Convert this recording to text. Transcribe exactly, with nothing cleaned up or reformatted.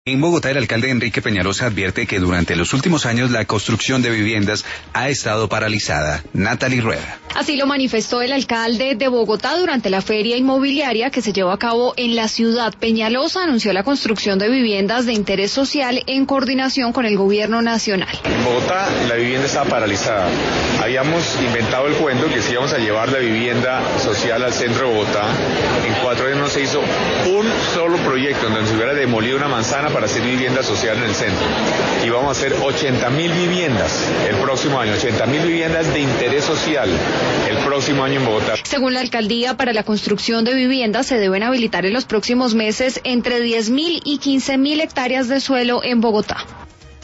En Bogotá, el alcalde Enrique Peñalosa advierte que durante los últimos años la construcción de viviendas ha estado paralizada. Natalie Rueda. Así lo manifestó el alcalde de Bogotá durante la feria inmobiliaria que se llevó a cabo en la ciudad. Peñalosa anunció la construcción de viviendas de interés social en coordinación con el gobierno nacional. En Bogotá la vivienda estaba paralizada. Habíamos inventado el cuento que si íbamos a llevar la vivienda social al centro de Bogotá, en cuatro años no se hizo un solo proyecto en donde se hubiera demolido una manzana para hacer vivienda social en el centro. Y vamos a hacer ochenta mil viviendas el próximo año, ochenta mil viviendas de interés social el próximo año en Bogotá. Según la alcaldía, para la construcción de viviendas se deben habilitar en los próximos meses entre diez mil y quince mil hectáreas de suelo en Bogotá.